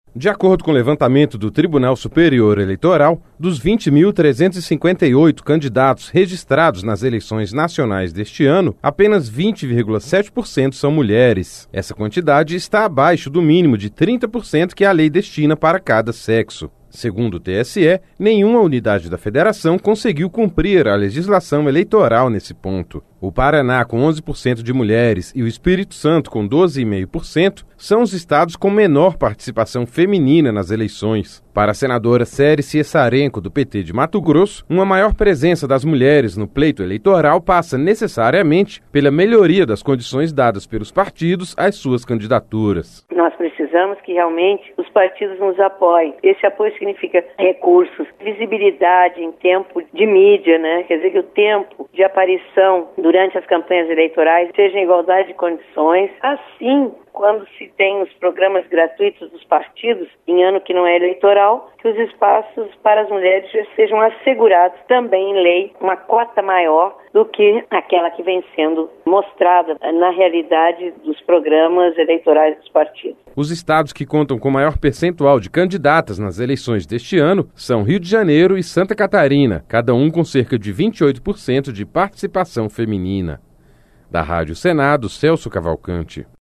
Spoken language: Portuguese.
De acordo com o levantamento do Tribunal Superior Eleitoral, dos 20.358 candidatos registrados nas eleições nacionais deste ano, apenas 20,7% são mulheres. Essa quantidade está abaixo do mínimo de 30% que a lei destina para cada sexo. Segundo o TSE, nenhuma unidade da federação conseguiu cumprir a legislação eleitoral nesse ponto. O Paraná, com 11% de mulheres, e o Espírito Santo, com 12,5%, são os estados com menor participação feminina nas eleições. Para a senadora Céry Ciessarenko, do PT de Mato Grosso, uma maior presença das mulheres no pleito eleitoral passa necessariamente pela melhoria das condições dadas pelos partidos às suas candidaturas. Nós precisamos que realmente os partidos nos apoiem. Esse apoio significa recursos, visibilidade em tempo de mídia, né? Quer dizer que o tempo de aparição durante as campanhas eleitorais seja em igualdade de condições. Assim, quando se tem os programas gratuitos dos partidos, em ano que não é eleitoral, que os espaços para as mulheres já sejam assegurados também em lei, uma cota maior do que aquela que vem sendo mostrada na realidade dos programas eleitorais dos partidos. Os estados que contam com maior percentual de candidatas nas eleições deste ano são Rio de Janeiro e Santa Catarina, cada um com cerca de 28% de participação feminina. Da Rádio Senado, Celso Cavalcante.